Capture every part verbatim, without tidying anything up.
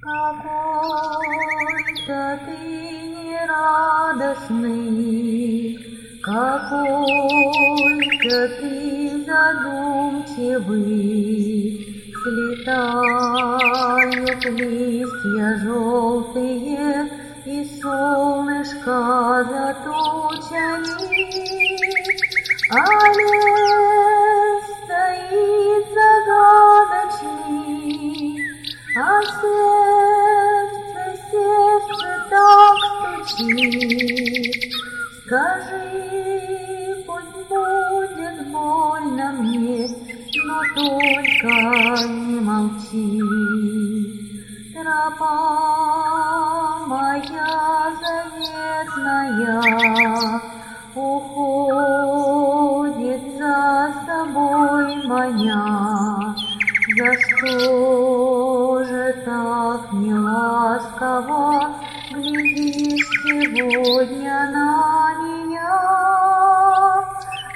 Какой-то ты нерадостный, какой-то ты задумчивый, слетают листья желтые, и солнышко за тучами, а лес стоит загадочный, а сердце, сердце так стучит. Скажи, пусть будет больно мне, но только не молчи. Тропа моя заветная уходит за собой маня. За что же так неласково глядишь сегодня на меня? А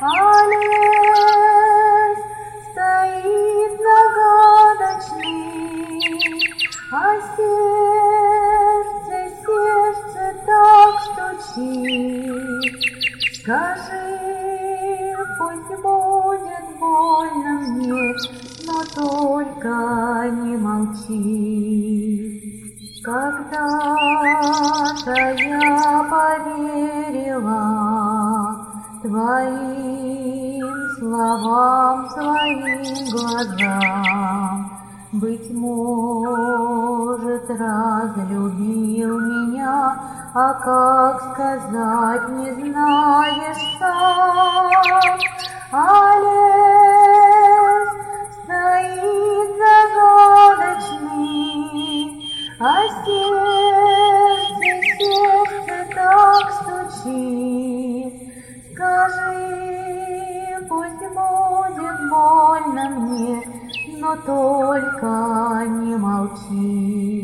лес стоит загадочный, а сердце, сердце так стучит. Скажи, пусть будет больно мне, но только не молчи. Когда-то я поверила твоим словам, твоим глазам. Быть может, разлюбил меня, а как сказать не знаешь сам. А лес стоит загадочный, а сердце, сердце так стучит. Скажи, пусть будет больно мне, но только не молчи.